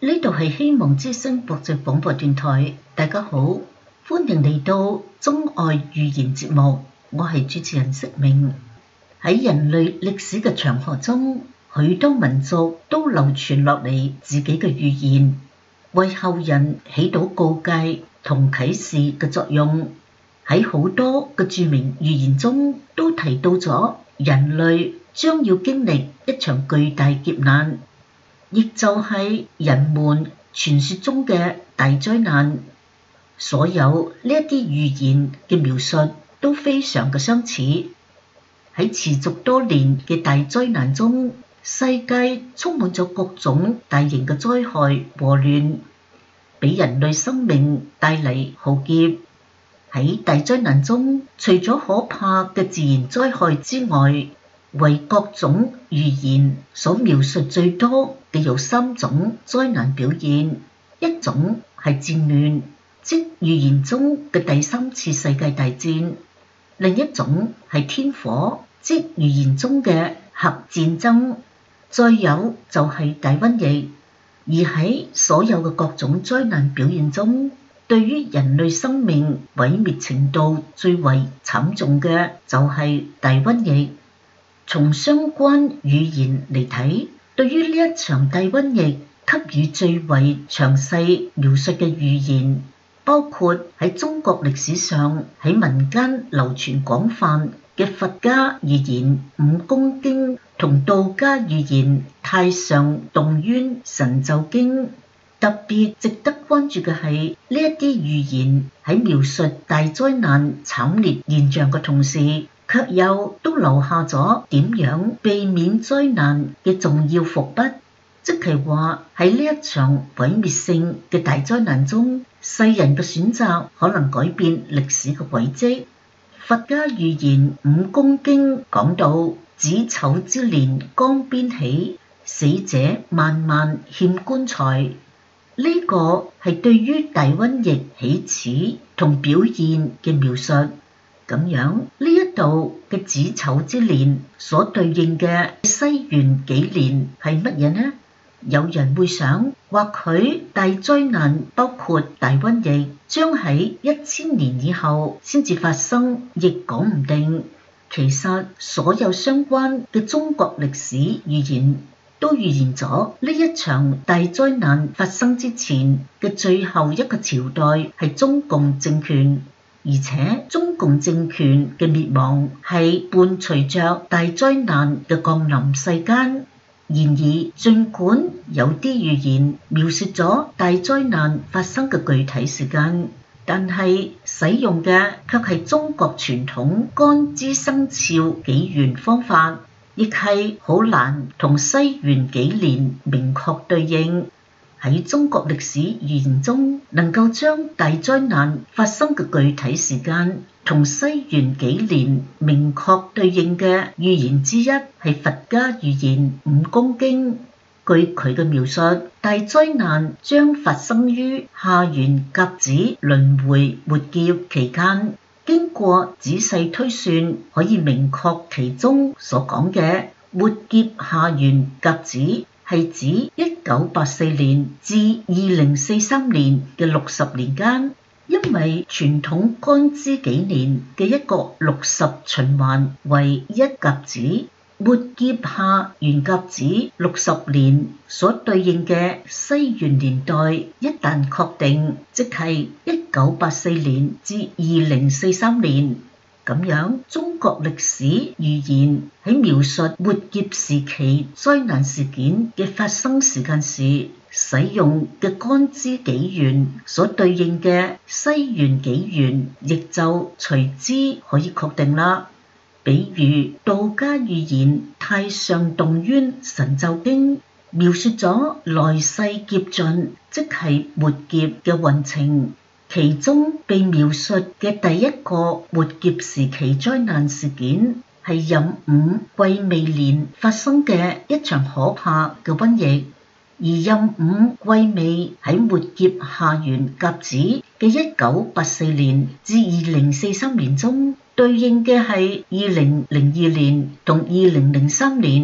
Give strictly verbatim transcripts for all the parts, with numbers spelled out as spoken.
呢度係希望之聲國際廣播電台，大家好，歡迎嚟到中外語言節目，我係主持人釋明。喺人類歷史嘅長河中，許多民族都流傳落嚟自己嘅語言，為後人起到告誡同啟示嘅作用。喺好多嘅著名語言中都提到咗人類將要經歷一場巨大劫難，亦就係人們傳說中嘅大災難。所有呢一啲語言嘅描述都非常嘅相似。喺持續多年嘅大災難中，世界充滿咗各種大型嘅災害禍亂，俾人類生命帶嚟浩劫。喺大災難中，除咗可怕嘅自然災害之外，為各種語言所描述最多嘅有三種災難表現。一種係戰亂，即語言中嘅第三次世界大戰；另一種係天火，即語言中嘅核戰爭；再有就係大瘟疫。而喺所有嘅各種災難表現中，對於人類生命毀滅程度最為慘重嘅就係大瘟疫。從相關語言嚟睇，對於呢一場大瘟疫給予最為詳細描述嘅語言，包括喺中國歷史上喺民間流傳廣泛嘅佛家語言五功經同道家語言太上動淵神咒經。特別值得關注嘅係呢一啲語言喺描述大災難慘烈現象嘅同時，卻又都留下咗點樣避免災難嘅重要伏筆，即係話喺呢一場毀滅性嘅大災難中，世人嘅選擇可能改變歷史嘅軌跡。佛家語言五功經講到：子丑之年江邊起，死者萬萬欠棺材。呢個係對於大瘟疫起始同表現嘅描述。咁樣呢一度嘅子丑之年所對應嘅西元幾年係乜嘢呢？有人會想，或許大災難包括大瘟疫將喺一千年以後先至發生，亦講唔定。其實所有相關嘅中國歷史預言都預言咗呢一場大災難發生之前嘅最後一個朝代係中共政權，而且中共政權嘅滅亡係伴隨着大災難嘅降臨世間。然而，儘管有啲預言描述咗大災難發生嘅具體時間，但係使用嘅卻係中國傳統干支生肖紀元方法，亦係好難同西元幾年明確對應。喺中國歷史預言中，能夠將大災難發生嘅具體時間同西元幾年明確對應嘅預言之一係佛家預言五功經。據佢嘅描述，大災難將發生於下元甲子輪迴末劫期間。經過仔細推算，可以明確其中所講嘅末劫下元甲子係指一九八四年至二零四三年嘅六十年間。因為傳統干支紀年嘅一個六十循環為一甲子，末劫下元甲子六十年所對應嘅西元年代一旦確定，即係一九八四年至二零四三年。咁樣，中國歷史預言喺描述末劫時期災難事件嘅發生時間時，使用嘅干支紀元所對應嘅西元紀元，亦就隨之可以確定啦。比如道家預言太上動淵神咒經描述咗來世劫盡，即係末劫嘅運程。其中被描述嘅第一個末劫時期災難事件係壬午癸未年發生嘅一場可怕嘅瘟疫，而壬午癸未喺末劫下元甲子嘅一九八四年至二零四三年中，對應嘅係二零零二年同二零零三年。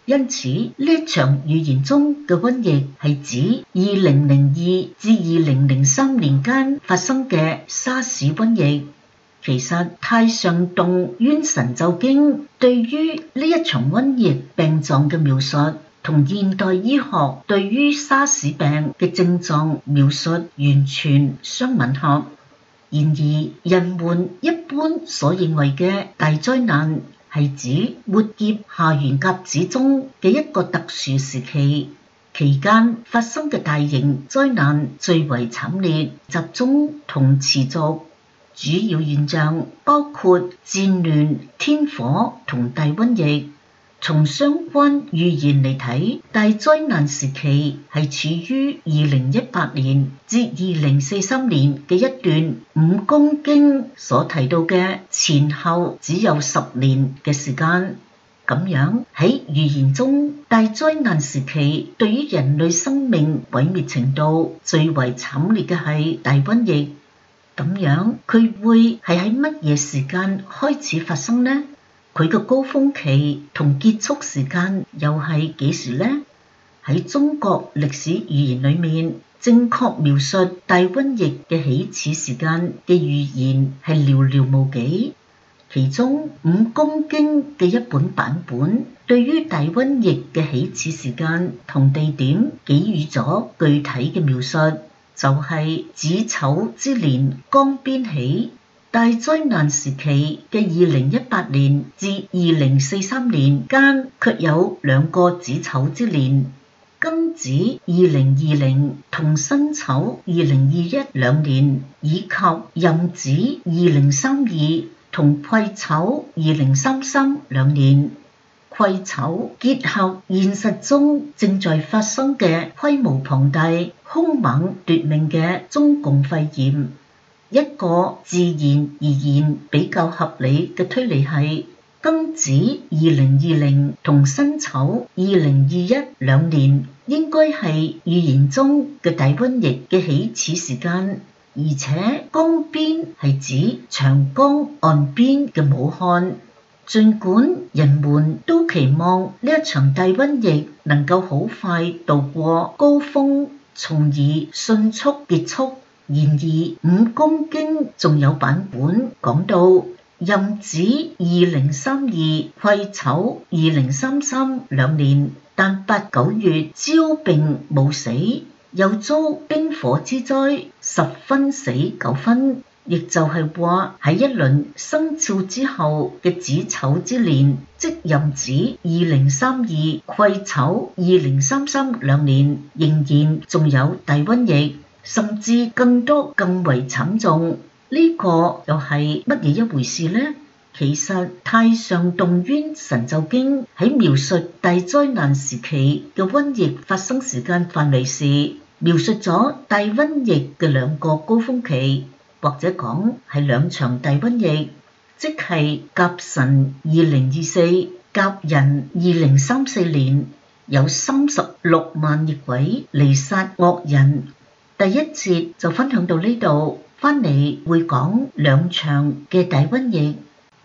因此呢一場預言中嘅瘟疫係指二零零二至二零零三年間發生嘅沙士瘟疫。其實太上動淵神咒經對於呢一場瘟疫病狀嘅描述，同現代醫學對於沙士病嘅症狀描述完全相吻合。然而，人們一般所認為嘅大災難係指末劫下元甲子中嘅一個特殊時期，期間發生嘅大型災難最為慘烈、集中同持續。主要現象包括戰亂、天火同大瘟疫。從相關預言嚟睇，大災難時期係處於二零一八年至二零四三年嘅一段五公經所提到嘅前後只有十年嘅時間。咁樣喺預言中，大災難時期對於人類生命毀滅程度最為慘烈嘅係大瘟疫。咁樣佢會係喺乜嘢時間開始發生呢？佢嘅高峰期同結束時間又係幾時呢？喺中國歷史預言裏面，正確描述大瘟疫嘅起始時間嘅預言係寥寥無幾。其中五公經嘅一本版本對於大瘟疫嘅起始時間同地點給予咗具體嘅描述。就係子丑之年江邊起，大災難時期嘅二零一八年至二零四三年間，卻有兩個子丑之年，庚子二零二零同辛丑二零二一兩年，以及壬子二零三二同癸丑二零三三兩年。癸丑結合現實中正在發生嘅規模龐大、兇猛奪命嘅中共肺炎，一個自然而然比較合理嘅推理係庚子二零二零同辛丑二零二一兩年應該係預言中嘅大瘟疫嘅起始時間，而且江邊係指長江岸邊嘅武漢。儘管人們都期望呢一場大瘟疫能夠好快渡過高峰，從而迅速結束，然而五公經仲有版本講到壬子二零三二、癸丑二零三三兩年，但八九月朝並冇死，又遭冰火之災，十分死九分。亦就係話喺一輪生肖之後嘅子丑之年，即壬子二零三二、癸丑二零三三兩年，仍然仲有大瘟疫，甚至更多更為慘重。呢、這個又係乜嘢一回事呢？其實太上動淵神咒經喺描述大災難時期嘅瘟疫發生時間範圍時，描述咗大瘟疫嘅兩個高峰期。或者講係兩場大瘟疫，即係甲辰二零二四、甲寅二零三四年，有三十六萬逆鬼嚟殺惡人。第一節就分享到呢度，返嚟會講兩場嘅大瘟疫。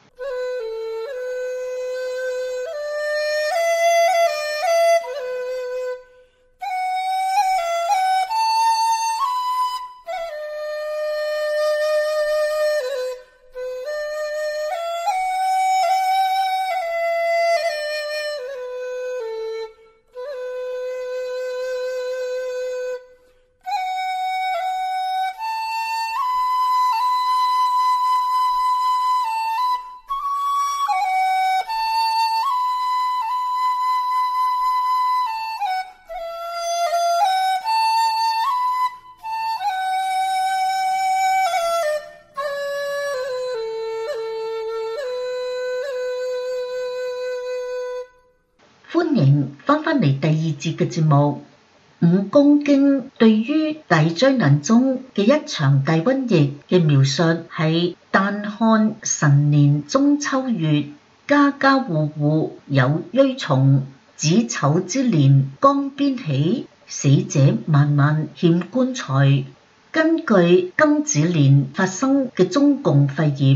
歡迎翻返嚟第二節嘅節目。五公經對於大災難中嘅一場大瘟疫嘅描述係旦漢辰年中秋月，家家戶戶有蛆蟲，子丑之年江邊起，死者萬萬欠棺材。根據庚子年發生嘅中共肺炎，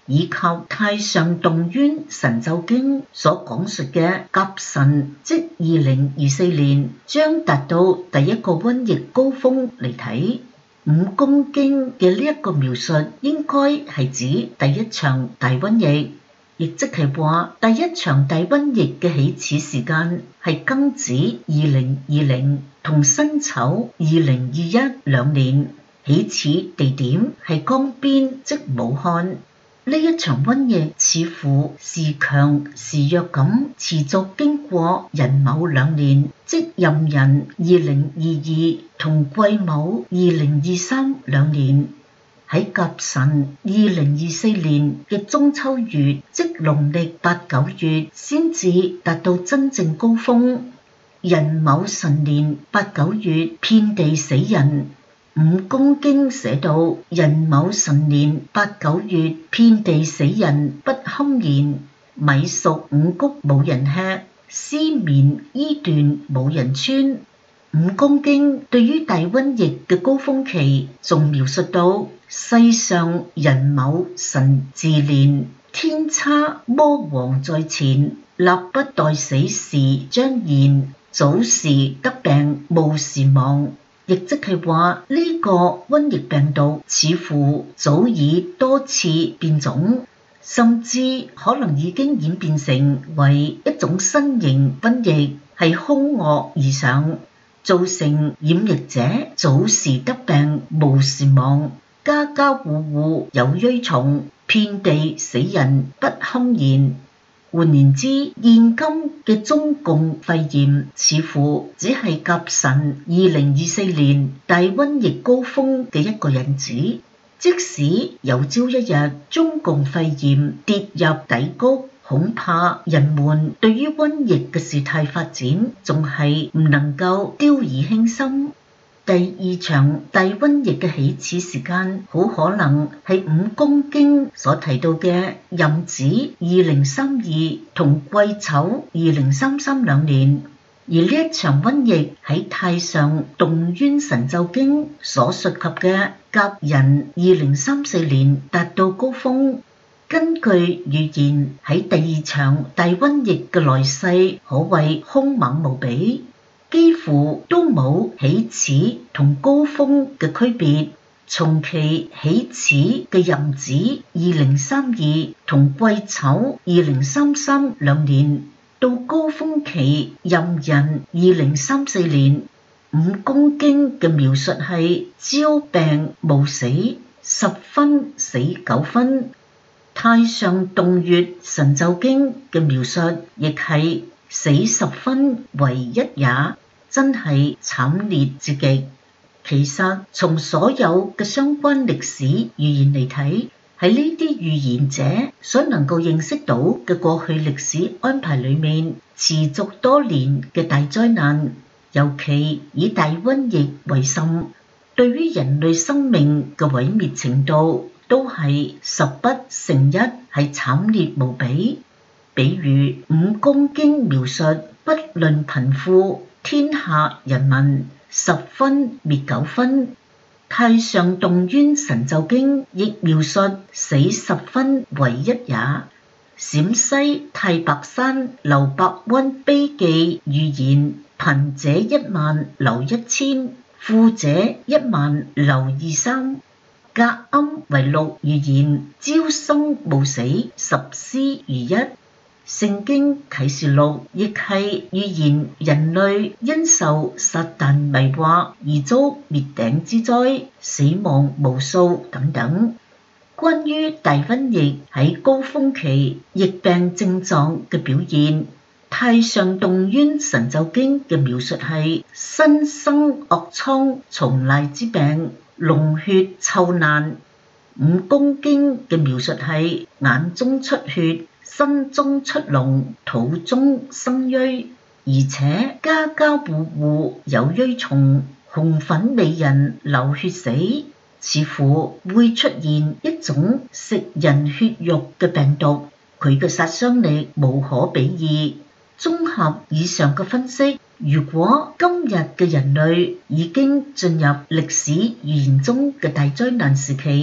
以及太上動淵神咒經所講述嘅甲辰，即二零二四年將達到第一個瘟疫高峰嚟睇，五公經嘅呢一個描述應該係指第一場大瘟疫，亦即係話第一場大瘟疫嘅起始時間係庚子二零二零同辛丑二零二一兩年，起始地點係江邊即武漢。呢一場瘟疫似乎時強時弱咁持續經過寅卯兩年，即壬寅二零二二同癸卯二零二三兩年。喺甲辰二零二四年嘅中秋月，即農曆八九月，先至達到真正高峰。寅卯辰年八九月，遍地死人。五公經寫到寅卯辰年八九月，遍地死人不堪言，米粟五穀冇人吃，絲綿衣緞冇人穿。五公經對於大瘟疫嘅高峰期仲描述到世上寅卯辰巳年，天差魔王在前，立不待死時將現，早時得病無時亡。亦即係話呢個瘟疫病毒似乎早已多次變種，甚至可能已經演變成為一種新型瘟疫，係兇惡而上，造成染疫者早時得病無時亡，家家戶戶有蛆蟲，遍地死人不堪言。換言之，現今嘅中共肺炎似乎只係甲辰二零二四年大瘟疫高峰嘅一個引子。即使有朝一日中共肺炎跌入低谷，恐怕人們對於瘟疫嘅事態發展仲係唔能夠掉以輕心。第二場大瘟疫嘅起始時間好可能係五公經所提到嘅壬子二零三二同癸丑二零三三兩年，而呢一場瘟疫喺太上動淵神咒經所述及嘅甲寅二零三四年達到高峰。根據預言，喺第二場大瘟疫嘅來勢可謂兇猛無比，幾乎都冇起始同高峰嘅區別。從其起始嘅壬子二零三二同癸丑二零三三兩年，到高峰期壬寅二零三四年，五公經嘅描述係朝病暮死，十分死九分。太上動淵神咒經嘅描述亦係死十分為一也，真係慘烈至極。其實從所有嘅相關歷史預言嚟睇，喺呢啲預言者所能夠認識到嘅過去歷史安排裏面，持續多年嘅大災難，尤其以大瘟疫為甚，對於人類生命嘅毀滅程度都係十不成一，係慘烈無比。比如五公經描述不論貧富，天下人民十分滅九分。太上動淵神咒經亦描述死十分為一也。陝西太白山劉伯溫碑記預言，貧者一萬留一千，富者一萬留二三。隔庵為六預言，朝生暮死，十屍如一。聖經啟示錄亦係預言人類因受撒旦迷惑而遭滅頂之災，死亡無數等等。關於大瘟疫喺高峰期疫病症狀嘅表現，太上動淵神咒經嘅描述係身生惡瘡蟲癩之病，膿血臭難。五公經嘅描述係眼中出血，身中出膿，肚中生瘿，而且家家戶戶有蛆蟲，紅粉美人流血死，似乎會出現一種食人血肉嘅病毒，佢嘅殺傷力無可比擬。綜合以上嘅分析，如果今日嘅人類已經進入歷史預言中嘅大災難時期，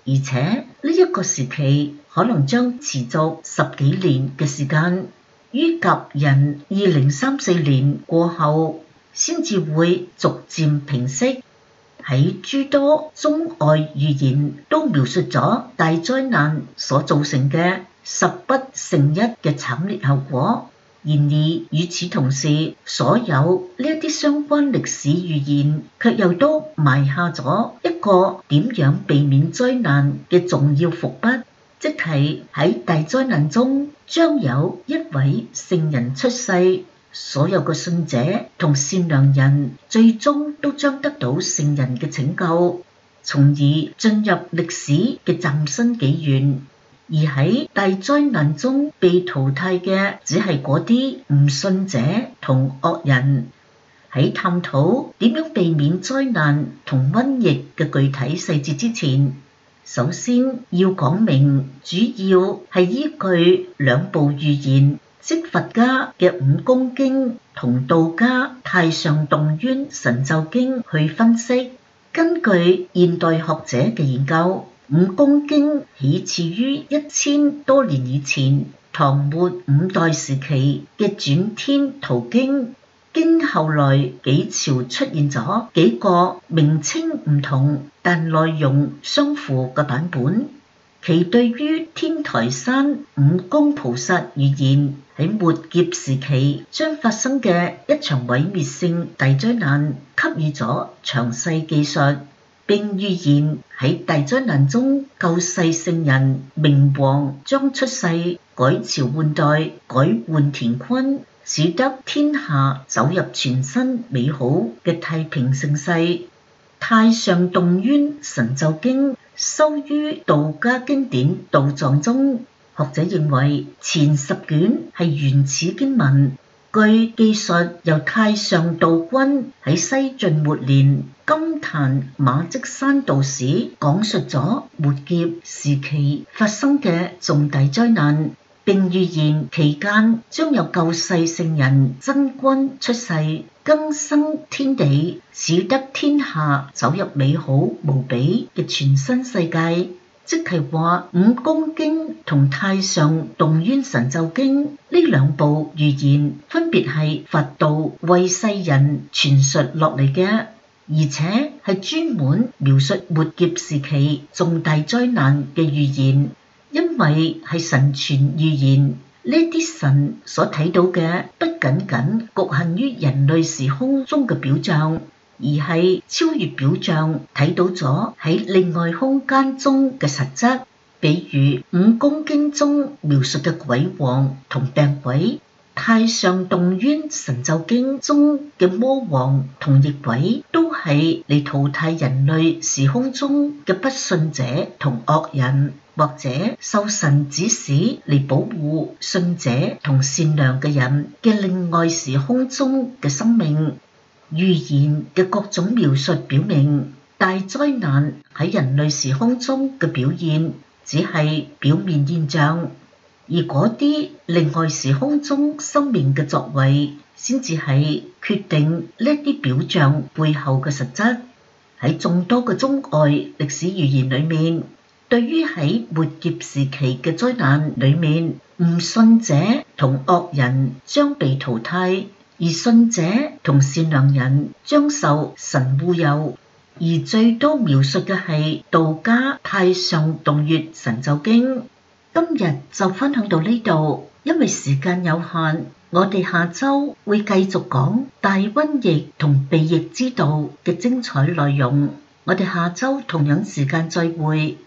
而且呢一個時期可能將持續十幾年嘅時間，於甲寅二零三四年過後先至會逐漸平息。喺諸多中外預言都描述咗大災難所造成嘅十不成一嘅慘烈後果。然而與此同時，所有呢一啲相關歷史預言卻又都埋下咗一個點樣避免災難嘅重要伏筆，即係喺大災難中將有一位聖人出世，所有嘅信者同善良人最終都將得到聖人嘅拯救，從而進入歷史嘅嶄新紀元。而喺大災難中被淘汰嘅只係嗰啲唔信者同惡人。喺探討點樣避免災難同瘟疫嘅具體細節之前，首先要講明主要係依據兩部預言，即佛家嘅五功經同道家太上洞淵神咒經去分析。根據現代學者嘅研究，五功經起始於一千多年以前唐末五代時期嘅轉天圖經，經後來幾朝出現咗幾個名稱唔同但內容相符嘅版本。其對於天台山五功菩薩預言喺末劫時期將發生嘅一場毀滅性大災難給予咗詳細記述，並預言喺大災難中救世聖人明王將出世，改朝換代，改換乾坤，使得天下走入全新美好嘅太平盛世。太上洞淵神咒經收於道家經典道藏中，學者認為前十卷係原始經文。據記述，由太上道君喺西晉末年金壇馬積山道時講述咗末劫時期發生嘅重大災難，並預言期間將有救世聖人真君出世，更生天地，使得天下走入美好無比嘅全新世界。即係話五功經同太上洞淵神咒經呢兩部預言分別係佛道為世人傳述落嚟嘅，而且係專門描述末劫時期重大災難嘅預言。因為係神傳預言，呢啲神所睇到嘅不僅僅局限於人類時空中嘅表象，而係超越表象，睇到咗喺另外空間中嘅實質。比如五功經中描述嘅鬼王同病鬼，太上洞淵神咒經中嘅魔王同逆鬼，都係嚟淘汰人類時空中嘅不信者同惡人，或者受神指使嚟保護信者同善良嘅人嘅另外時空中嘅生命。預言嘅各種描述表明，大災難喺人類時空中嘅表現只係表面現象，而嗰啲另外時空中生命嘅作為，先至係決定呢啲表象背後嘅實質。喺眾多嘅中外歷史預言裏面，對於喺末劫時期嘅災難裏面，唔信者同惡人將被淘汰，而信者同善良人將受神護佑。而最多描述嘅係道家太上洞淵神咒經。今日就分享到呢度，因為時間有限，我哋下周會繼續講大瘟疫同避疫之道嘅精彩內容。我哋下周同樣時間再會。